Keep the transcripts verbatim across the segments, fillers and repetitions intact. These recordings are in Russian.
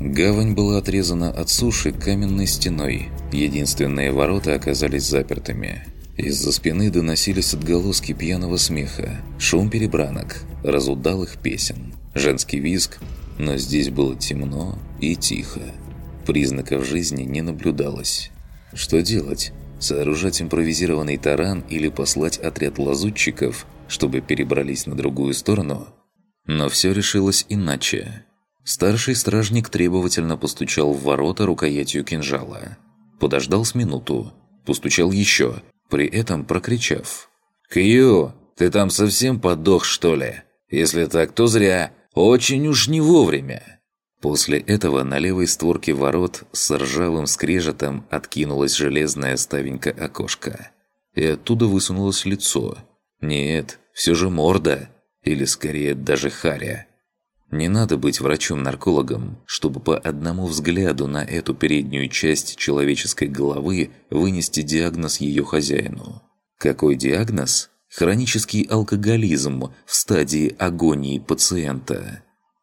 Гавань была отрезана от суши каменной стеной. Единственные ворота оказались запертыми. Из-за спины доносились отголоски пьяного смеха, шум перебранок, разудалых песен, женский визг, но здесь было темно и тихо. Признаков жизни не наблюдалось. Что делать? Сооружать импровизированный таран или послать отряд лазутчиков, чтобы перебрались на другую сторону? Но все решилось иначе. Старший стражник требовательно постучал в ворота рукоятью кинжала. Подождал с минуту. Постучал еще, при этом прокричав: «Кью, ты там совсем подох, что ли? Если так, то зря. Очень уж не вовремя». После этого на левой створке ворот с ржавым скрежетом откинулась железная ставенька окошка. И оттуда высунулось лицо. Нет, все же морда. Или скорее даже харя. Не надо быть врачом-наркологом, чтобы по одному взгляду на эту переднюю часть человеческой головы вынести диагноз ее хозяину. Какой диагноз? Хронический алкоголизм в стадии агонии пациента.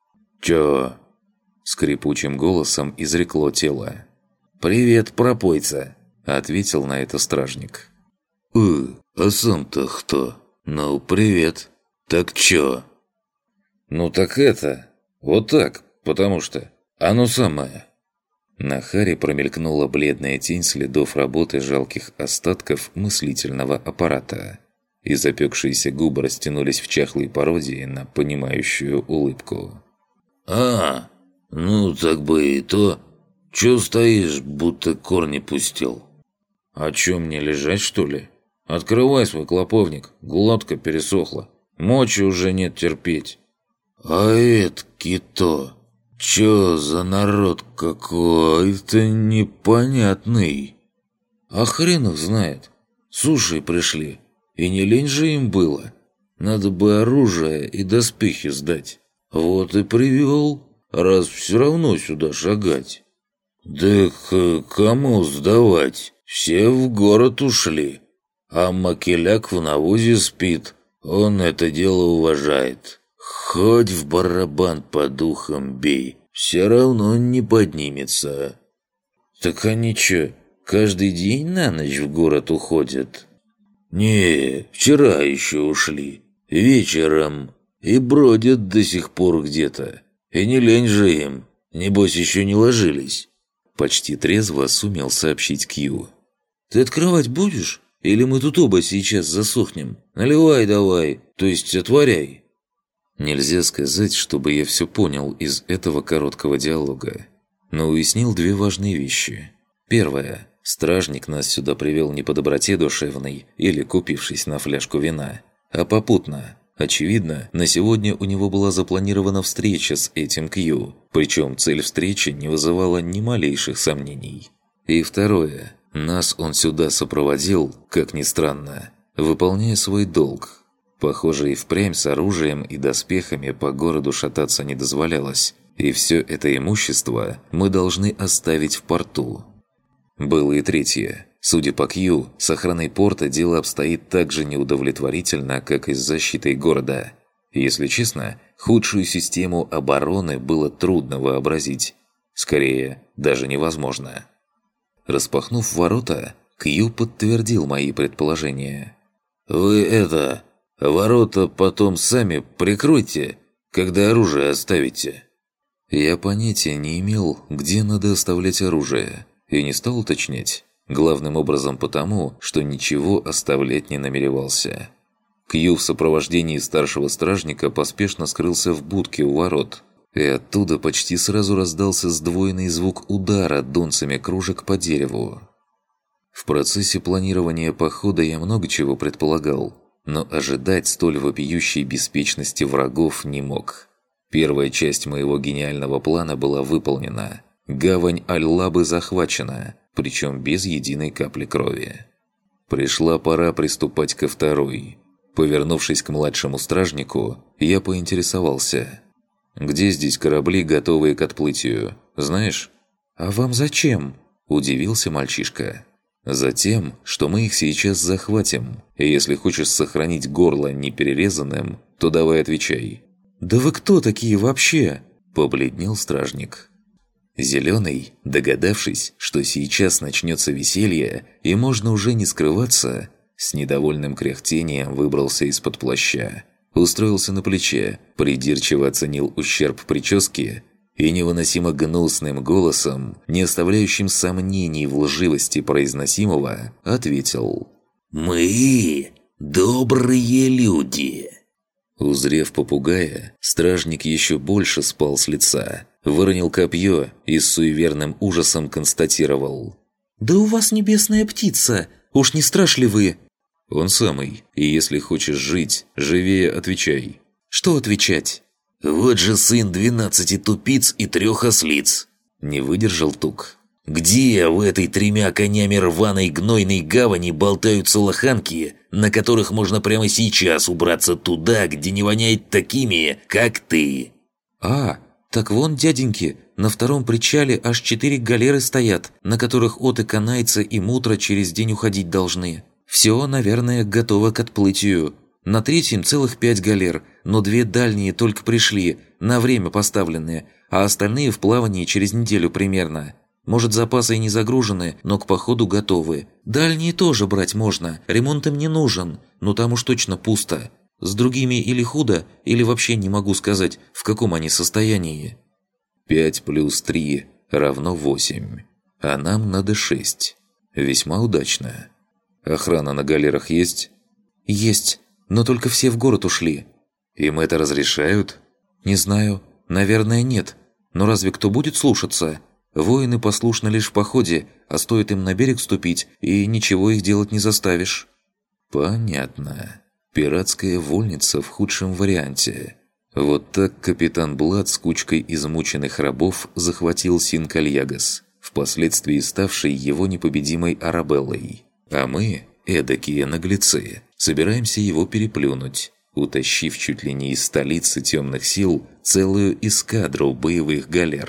«Чё?» – скрипучим голосом изрекло тело. «Привет, пропойца!» – ответил на это стражник. «Э, а сам-то кто? Ну, привет. Так чё?» «Ну так это... Вот так, потому что... Оно самое...» На Харе промелькнула бледная тень следов работы жалких остатков мыслительного аппарата. И запекшиеся губы растянулись в чахлой пародии на понимающую улыбку. «А, ну так бы и то. Чё стоишь, будто корни пустил?» «А чё, мне лежать, что ли? Открывай свой клоповник, глотка пересохла. Мочи уже нет терпеть». «А это-то? Чё за народ какой-то непонятный?» «А хрен их знает. Суши пришли. И не лень же им было. Надо бы оружие и доспехи сдать. Вот и привел, раз все равно сюда шагать». «Да к кому сдавать? Все в город ушли. А Макеляк в навозе спит. Он это дело уважает. Хоть в барабан по духам бей, все равно не поднимется». «Так они чё, каждый день на ночь в город уходят?» «Не, вчера еще ушли. Вечером. И бродят до сих пор где-то. И не лень же им. Небось, еще не ложились». Почти трезво сумел сообщить Кью. «Ты открывать будешь? Или мы тут оба сейчас засохнем? Наливай давай, то есть отворяй». Нельзя сказать, чтобы я все понял из этого короткого диалога. Но уяснил две важные вещи. Первое. Стражник нас сюда привел не по доброте душевной или купившись на фляжку вина, а попутно. Очевидно, на сегодня у него была запланирована встреча с этим Кью, причем цель встречи не вызывала ни малейших сомнений. И второе. Нас он сюда сопроводил, как ни странно, выполняя свой долг. Похоже, и впрямь с оружием и доспехами по городу шататься не дозволялось, и все это имущество мы должны оставить в порту. Было и третье. Судя по Кью, с охраной порта дело обстоит так же неудовлетворительно, как и с защитой города. Если честно, худшую систему обороны было трудно вообразить. Скорее, даже невозможно. Распахнув ворота, Кью подтвердил мои предположения. «Вы это... Ворота потом сами прикройте, когда оружие оставите». Я понятия не имел, где надо оставлять оружие, и не стал уточнять. Главным образом потому, что ничего оставлять не намеревался. Кью в сопровождении старшего стражника поспешно скрылся в будке у ворот, и оттуда почти сразу раздался сдвоенный звук удара донцами кружек по дереву. В процессе планирования похода я много чего предполагал, но ожидать столь вопиющей беспечности врагов не мог. Первая часть моего гениального плана была выполнена. Гавань Аль-Лабы захвачена, причем без единой капли крови. Пришла пора приступать ко второй. Повернувшись к младшему стражнику, я поинтересовался. «Где здесь корабли, готовые к отплытию? Знаешь?» «А вам зачем?» – удивился мальчишка. «Затем, что мы их сейчас захватим. И если хочешь сохранить горло неперерезанным, то давай отвечай». «Да вы кто такие вообще?» – побледнел стражник. Зеленый, догадавшись, что сейчас начнется веселье и можно уже не скрываться, с недовольным кряхтением выбрался из-под плаща, устроился на плече, придирчиво оценил ущерб прически и невыносимо гнусным голосом, не оставляющим сомнений в лживости произносимого, ответил: «Мы добрые люди». Узрев попугая, стражник еще больше спал с лица, выронил копье и с суеверным ужасом констатировал: «Да у вас небесная птица! Уж не страшь ли вы?» «Он самый, и если хочешь жить, живее отвечай». «Что отвечать?» «Вот же сын двенадцати тупиц и трех ослиц!» Не выдержал Тук. «Где в этой тремя конями рваной гнойной гавани болтаются лоханки, на которых можно прямо сейчас убраться туда, где не воняет такими, как ты?» «А, так вон, дяденьки, на втором причале аж четыре галеры стоят, на которых оты канайца и мутра через день уходить должны. Все, наверное, готово к отплытию. На третьем целых пять галер, но две дальние только пришли, на время поставленные, а остальные в плавании через неделю примерно. Может, запасы и не загружены, но к походу готовы. Дальние тоже брать можно, ремонт им не нужен, но там уж точно пусто. С другими или худо, или вообще не могу сказать, в каком они состоянии». «Пять плюс три равно восемь, а нам надо шесть. Весьма удачно. Охрана на галерах есть?» «Есть, но только все в город ушли». «Им это разрешают?» «Не знаю. Наверное, нет. Но разве кто будет слушаться? Воины послушны лишь в походе, а стоит им на берег ступить, и ничего их делать не заставишь». «Понятно. Пиратская вольница в худшем варианте». Вот так капитан Блад с кучкой измученных рабов захватил Синкальягас, впоследствии ставший его непобедимой Арабеллой. А мы, эдакие наглецы, собираемся его переплюнуть, утащив чуть ли не из столицы темных сил целую эскадру боевых галер.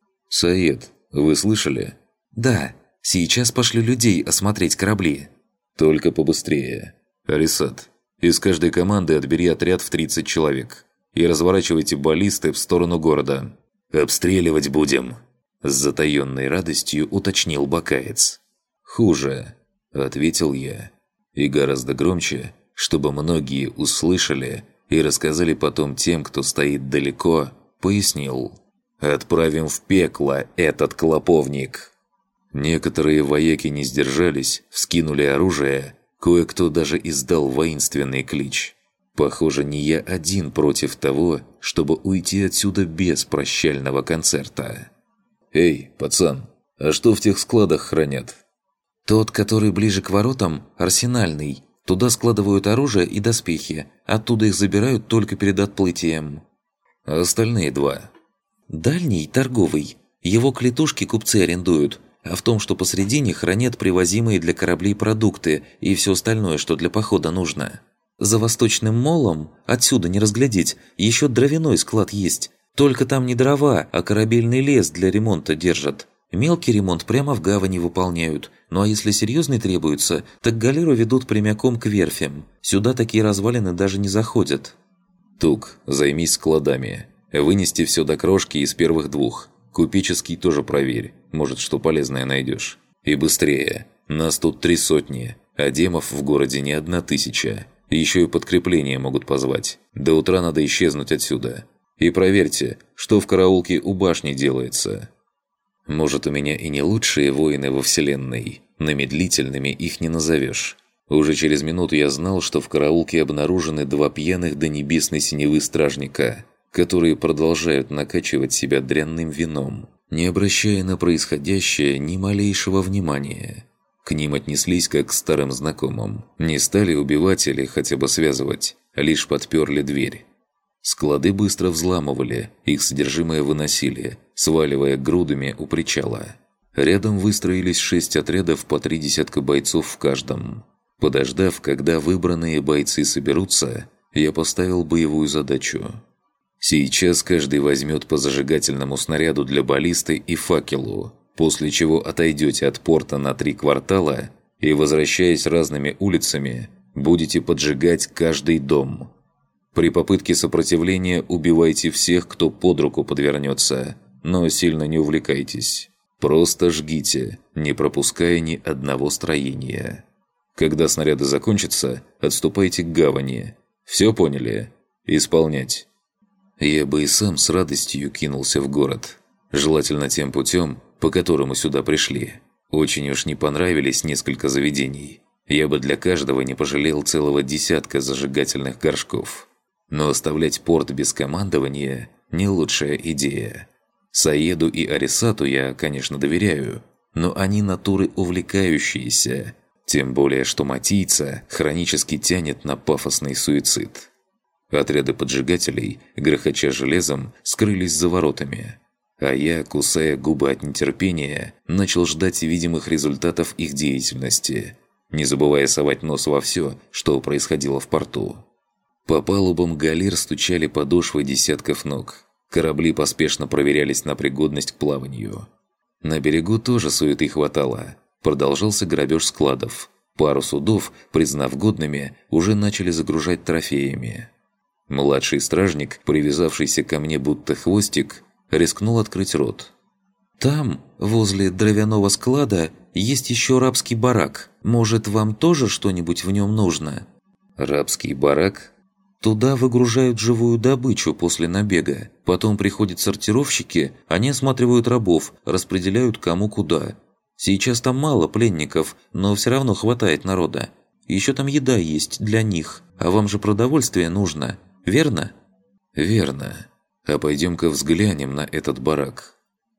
«Саед, вы слышали?» «Да, сейчас пошлю людей осмотреть корабли». «Только побыстрее. Арисат, из каждой команды отбери отряд в тридцать человек и разворачивайте баллисты в сторону города». «Обстреливать будем», – с затаенной радостью уточнил бакаец. «Хуже», – ответил я. И гораздо громче, чтобы многие услышали и рассказали потом тем, кто стоит далеко, пояснил. «Отправим в пекло этот клоповник». Некоторые вояки не сдержались, вскинули оружие, кое-кто даже издал воинственный клич. Похоже, не я один против того, чтобы уйти отсюда без прощального концерта. «Эй, пацан, а что в тех складах хранят?» «Тот, который ближе к воротам, арсенальный. Туда складывают оружие и доспехи, оттуда их забирают только перед отплытием». «А остальные два?» «Дальний – торговый. Его клетушки купцы арендуют, а в том, что посредине хранят привозимые для кораблей продукты и все остальное, что для похода нужно. За восточным молом, отсюда не разглядеть, еще дровяной склад есть. Только там не дрова, а корабельный лес для ремонта держат. Мелкий ремонт прямо в гавани выполняют, ну а если серьезный требуется, так галеру ведут прямиком к верфям. Сюда такие развалины даже не заходят». «Тук, займись складами. Вынести все до крошки из первых двух. Купеческий тоже проверь, может, что полезное найдешь. И быстрее. Нас тут три сотни, а демов в городе не одна тысяча. Еще и подкрепление могут позвать. До утра надо исчезнуть отсюда. И проверьте, что в караулке у башни делается». Может, у меня и не лучшие воины во вселенной, но медлительными их не назовешь. Уже через минуту я знал, что в караулке обнаружены два пьяных до небесной синевы стражника, которые продолжают накачивать себя дрянным вином, не обращая на происходящее ни малейшего внимания. К ним отнеслись как к старым знакомым. Не стали убивать или хотя бы связывать, лишь подперли дверь. Склады быстро взламывали, их содержимое выносили, сваливая грудами у причала. Рядом выстроились шесть отрядов по три десятка бойцов в каждом. Подождав, когда выбранные бойцы соберутся, я поставил боевую задачу. Сейчас каждый возьмет по зажигательному снаряду для баллисты и факелу, после чего отойдете от порта на три квартала и, возвращаясь разными улицами, будете поджигать каждый дом. При попытке сопротивления убивайте всех, кто под руку подвернется, но сильно не увлекайтесь. Просто жгите, не пропуская ни одного строения. Когда снаряды закончатся, отступайте к гавани. Все поняли? Исполнять. Я бы и сам с радостью кинулся в город. Желательно тем путем, по которому сюда пришли. Очень уж не понравились несколько заведений. Я бы для каждого не пожалел целого десятка зажигательных горшков. Но оставлять порт без командования – не лучшая идея. Саеду и Арисату я, конечно, доверяю, но они натуры увлекающиеся, тем более что матийца хронически тянет на пафосный суицид. Отряды поджигателей, грохоча железом, скрылись за воротами, а я, кусая губы от нетерпения, начал ждать видимых результатов их деятельности, не забывая совать нос во все, что происходило в порту. По палубам галер стучали подошвы десятков ног. Корабли поспешно проверялись на пригодность к плаванию. На берегу тоже суеты хватало. Продолжался грабеж складов. Пару судов, признав годными, уже начали загружать трофеями. Младший стражник, привязавшийся ко мне будто хвостик, рискнул открыть рот. «Там, возле дровяного склада, есть еще рабский барак. Может, вам тоже что-нибудь в нем нужно?» «Рабский барак?» Туда выгружают живую добычу после набега. Потом приходят сортировщики, они осматривают рабов, распределяют кому куда. Сейчас там мало пленников, но все равно хватает народа. Еще там еда есть для них, а вам же продовольствие нужно, верно? Верно. А пойдем-ка взглянем на этот барак.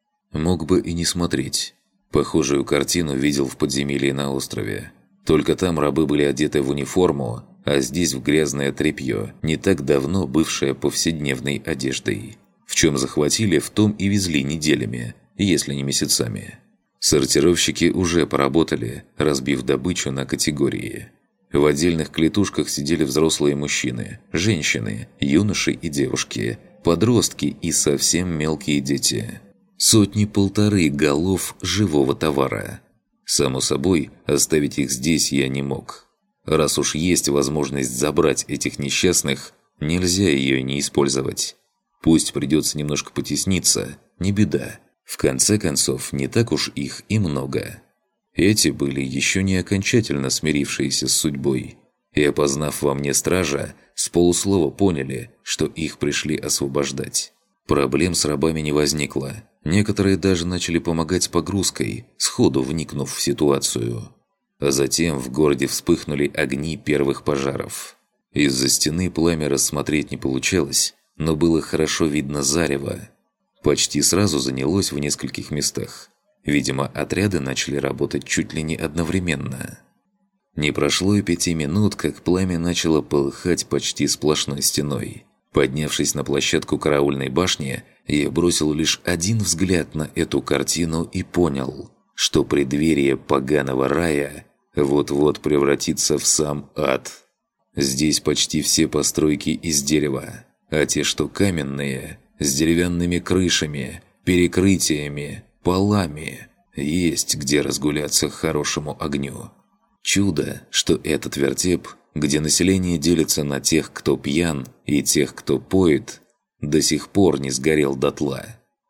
Мог бы и не смотреть. Похожую картину видел в подземелье на острове. Только там рабы были одеты в униформу, а здесь в грязное тряпье, не так давно бывшее повседневной одеждой. В чем захватили, в том и везли неделями, если не месяцами. Сортировщики уже поработали, разбив добычу на категории. В отдельных клетушках сидели взрослые мужчины, женщины, юноши и девушки, подростки и совсем мелкие дети. Сотни-полторы голов живого товара. Само собой, оставить их здесь я не мог. Раз уж есть возможность забрать этих несчастных, нельзя ее не использовать. Пусть придется немножко потесниться, не беда. В конце концов, не так уж их и много. Эти были еще не окончательно смирившиеся с судьбой. И, опознав во мне стража, с полуслова поняли, что их пришли освобождать. Проблем с рабами не возникло. Некоторые даже начали помогать с погрузкой, сходу вникнув в ситуацию. А затем в городе вспыхнули огни первых пожаров. Из-за стены пламя рассмотреть не получалось, но было хорошо видно зарево. Почти сразу занялось в нескольких местах. Видимо, отряды начали работать чуть ли не одновременно. Не прошло и пяти минут, как пламя начало полыхать почти сплошной стеной. Поднявшись на площадку караульной башни, я бросил лишь один взгляд на эту картину и понял, что преддверие поганого рая вот-вот превратится в сам ад. Здесь почти все постройки из дерева, а те, что каменные, с деревянными крышами, перекрытиями, полами, есть где разгуляться хорошему огню. Чудо, что этот вертеп, где население делится на тех, кто пьян, и тех, кто поет, до сих пор не сгорел дотла.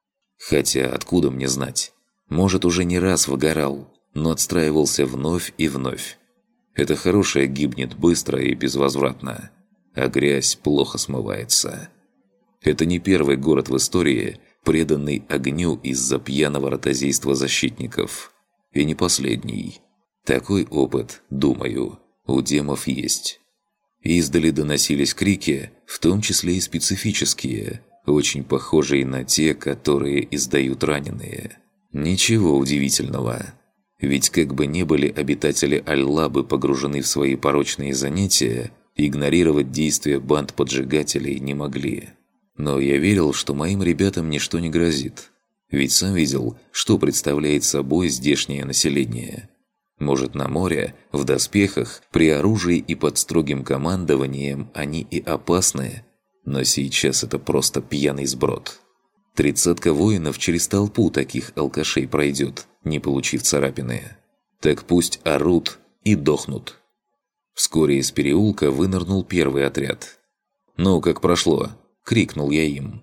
Хотя откуда мне знать? Может, уже не раз выгорал, но отстраивался вновь и вновь. Это хорошее гибнет быстро и безвозвратно, а грязь плохо смывается. Это не первый город в истории, преданный огню из-за пьяного ротозейства защитников. И не последний. Такой опыт, думаю, у демов есть. Издали доносились крики, в том числе и специфические, очень похожие на те, которые издают раненые. Ничего удивительного. Ведь как бы ни были обитатели Аль-Лабы погружены в свои порочные занятия, игнорировать действия банд поджигателей не могли. Но я верил, что моим ребятам ничто не грозит. Ведь сам видел, что представляет собой здешнее население. Может, на море, в доспехах, при оружии и под строгим командованием они и опасны, но сейчас это просто пьяный сброд. Тридцатка воинов через толпу таких алкашей пройдет, не получив царапины. Так пусть орут и дохнут. Вскоре из переулка вынырнул первый отряд. «Ну, как прошло?» – крикнул я им.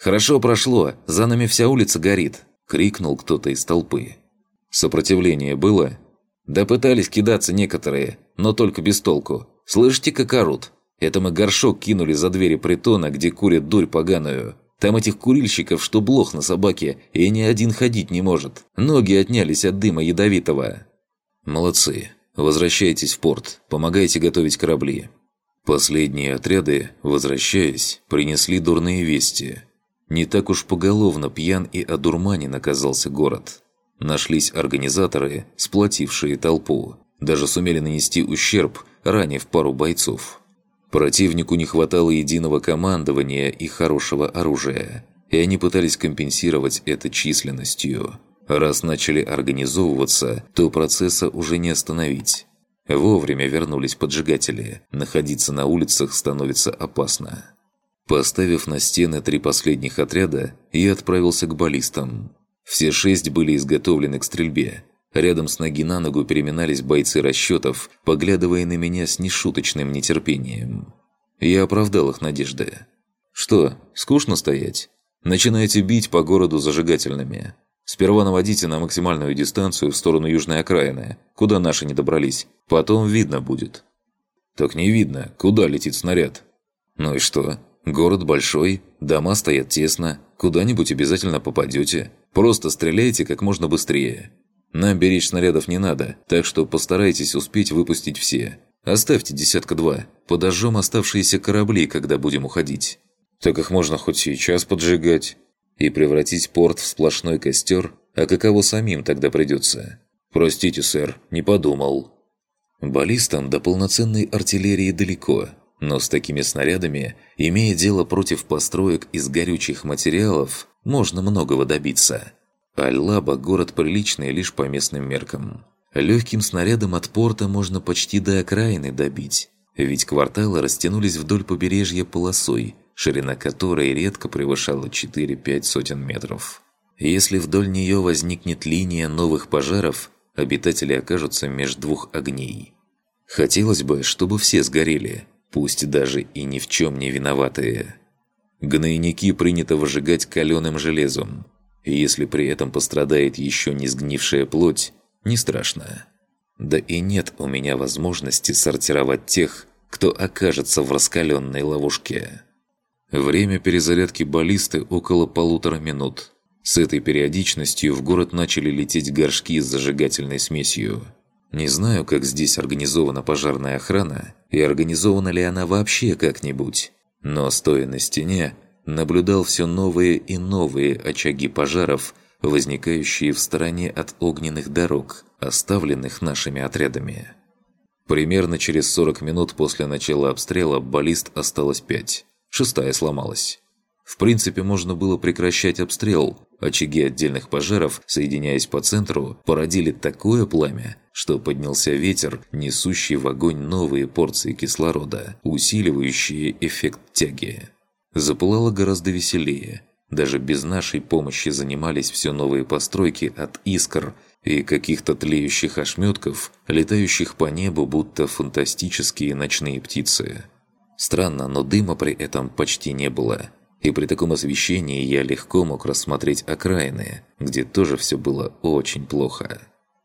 «Хорошо прошло, за нами вся улица горит!» – крикнул кто-то из толпы. Сопротивление было? Да пытались кидаться некоторые, но только без толку. Слышите, как орут? Это мы горшок кинули за двери притона, где курят дурь поганую. Там этих курильщиков, что блох на собаке, и ни один ходить не может. Ноги отнялись от дыма ядовитого. Молодцы. Возвращайтесь в порт, помогайте готовить корабли. Последние отряды, возвращаясь, принесли дурные вести. Не так уж поголовно пьян и одурманен оказался город. Нашлись организаторы, сплотившие толпу. Даже сумели нанести ущерб, ранив пару бойцов. Противнику не хватало единого командования и хорошего оружия, и они пытались компенсировать это численностью. Раз начали организовываться, то процесса уже не остановить. Вовремя вернулись поджигатели. Находиться на улицах становится опасно. Поставив на стены три последних отряда, я отправился к баллистам. Все шесть были изготовлены к стрельбе. Рядом с ноги на ногу переминались бойцы расчетов, поглядывая на меня с нешуточным нетерпением. Я оправдал их надежды. «Что, скучно стоять? Начинайте бить по городу зажигательными. Сперва наводите на максимальную дистанцию в сторону южной окраины, куда наши не добрались. Потом видно будет». «Так не видно, куда летит снаряд». «Ну и что? Город большой, дома стоят тесно, куда-нибудь обязательно попадете. Просто стреляйте как можно быстрее. Нам беречь снарядов не надо, так что постарайтесь успеть выпустить все. Оставьте десятка-два, подожжем оставшиеся корабли, когда будем уходить». «Так их можно хоть сейчас поджигать и превратить порт в сплошной костер, а каково самим тогда придется?» «Простите, сэр, не подумал». Баллистам до полноценной артиллерии далеко, но с такими снарядами, имея дело против построек из горючих материалов, можно многого добиться. Аль-Лаба – город приличный лишь по местным меркам. Легким снарядом от порта можно почти до окраины добить, ведь кварталы растянулись вдоль побережья полосой, ширина которой редко превышала четыре-пять сотен метров. Если вдоль нее возникнет линия новых пожаров, обитатели окажутся меж двух огней. Хотелось бы, чтобы все сгорели, пусть даже и ни в чем не виноватые. Гнойники принято выжигать каленым железом. И если при этом пострадает еще не сгнившая плоть, не страшно. Да и нет у меня возможности сортировать тех, кто окажется в раскаленной ловушке. Время перезарядки баллисты около полутора минут. С этой периодичностью в город начали лететь горшки с зажигательной смесью. Не знаю, как здесь организована пожарная охрана, и организована ли она вообще как-нибудь, но, стоя на стене, наблюдал все новые и новые очаги пожаров, возникающие в стороне от огненных дорог, оставленных нашими отрядами. Примерно через сорок минут после начала обстрела баллист осталось пять. Шестая сломалась. В принципе, можно было прекращать обстрел. Очаги отдельных пожаров, соединяясь по центру, породили такое пламя, что поднялся ветер, несущий в огонь новые порции кислорода, усиливающие эффект тяги. Запылало гораздо веселее. Даже без нашей помощи занимались все новые постройки от искр и каких-то тлеющих ошметков, летающих по небу, будто фантастические ночные птицы. Странно, но дыма при этом почти не было. И при таком освещении я легко мог рассмотреть окраины, где тоже все было очень плохо.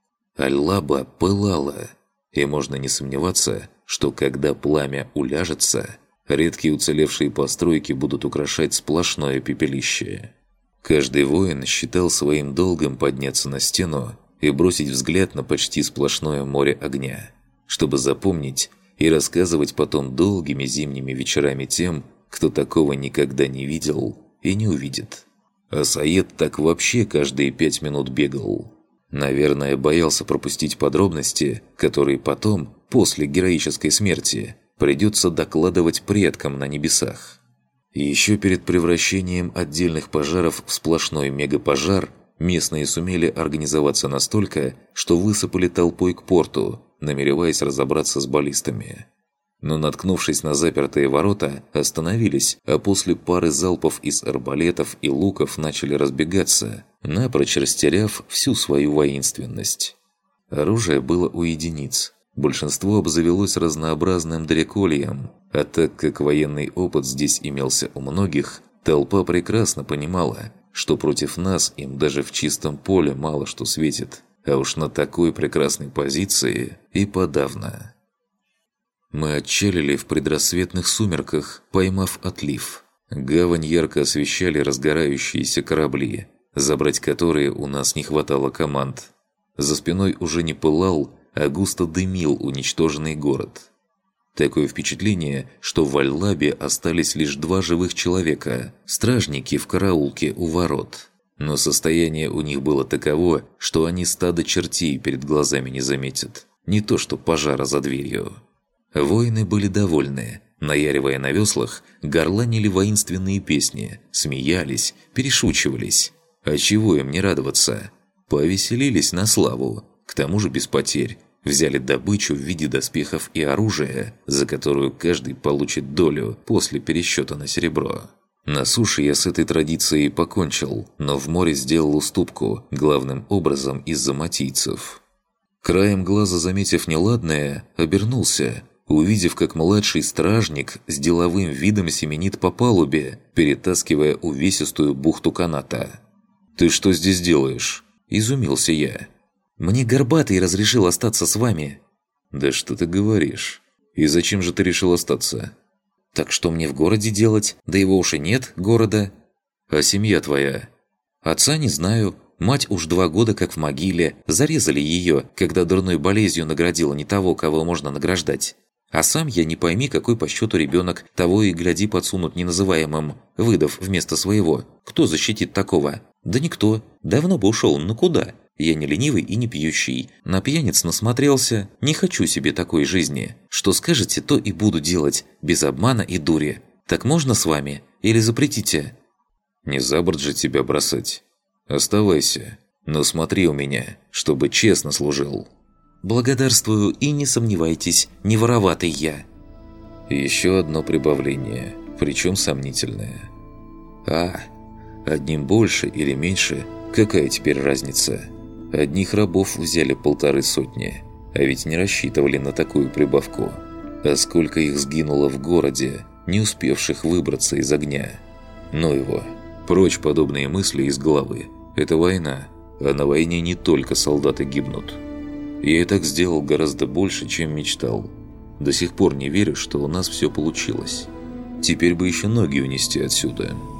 Аль-Лаба пылала, и можно не сомневаться, что когда пламя уляжется, редкие уцелевшие постройки будут украшать сплошное пепелище. Каждый воин считал своим долгом подняться на стену и бросить взгляд на почти сплошное море огня, чтобы запомнить и рассказывать потом долгими зимними вечерами тем, кто такого никогда не видел и не увидит. А Саед так вообще каждые пять минут бегал. Наверное, боялся пропустить подробности, которые потом, после героической смерти, придется докладывать предкам на небесах. И еще перед превращением отдельных пожаров в сплошной мегапожар местные сумели организоваться настолько, что высыпали толпой к порту, намереваясь разобраться с баллистами. Но, наткнувшись на запертые ворота, остановились, а после пары залпов из арбалетов и луков начали разбегаться, напрочь растеряв всю свою воинственность. Оружие было у единиц. Большинство обзавелось разнообразным дрекольем, а так как военный опыт здесь имелся у многих, Толпа прекрасно понимала, что против нас им даже в чистом поле мало что светит, а уж на такой прекрасной позиции и подавно. Мы отчалили в предрассветных сумерках, поймав отлив. Гавань ярко освещали разгорающиеся корабли, забрать которые у нас не хватало команд. За спиной уже не пылал, а густо дымил уничтоженный город. Такое впечатление, что в Аль-Лабе остались лишь два живых человека, стражники в караулке у ворот. Но состояние у них было таково, что они стадо чертей перед глазами не заметят. Не то что пожара за дверью. Воины были довольны, наяривая на веслах, горланили воинственные песни, смеялись, перешучивались. А чего им не радоваться? Повеселились на славу, к тому же без потерь. Взяли добычу в виде доспехов и оружия, за которую каждый получит долю после пересчета на серебро. На суше я с этой традицией покончил, но в море сделал уступку, главным образом из-за матийцев. Краем глаза заметив неладное, обернулся, увидев, как младший стражник с деловым видом семенит по палубе, перетаскивая увесистую бухту каната. «Ты что здесь делаешь?» – изумился я. «Мне Горбатый разрешил остаться с вами». «Да что ты говоришь? И зачем же ты решил остаться?» «Так что мне в городе делать? Да его уж и нет, города». «А семья твоя?» «Отца не знаю. Мать уж два года как в могиле. Зарезали ее, когда дурной болезнью наградила не того, кого можно награждать. А сам я не пойми, какой по счету ребенок, того и гляди подсунут неназываемым, выдав вместо своего. Кто защитит такого? Да никто. Давно бы ушел, но куда? Я не ленивый и не пьющий. На пьяниц насмотрелся. Не хочу себе такой жизни. Что скажете, то и буду делать, без обмана и дури. Так можно с вами? Или запретите?» «Не за борт же тебя бросать. Оставайся. Но смотри у меня, чтобы честно служил». «Благодарствую и не сомневайтесь, не вороватый я». Еще одно прибавление, причем сомнительное. А, одним больше или меньше, какая теперь разница? Одних рабов взяли полторы сотни, а ведь не рассчитывали на такую прибавку. А сколько их сгинуло в городе, не успевших выбраться из огня. Ну его, прочь подобные мысли из головы. Это война, а на войне не только солдаты гибнут. Я и так сделал гораздо больше, чем мечтал. До сих пор не верю, что у нас все получилось. Теперь бы еще ноги унести отсюда».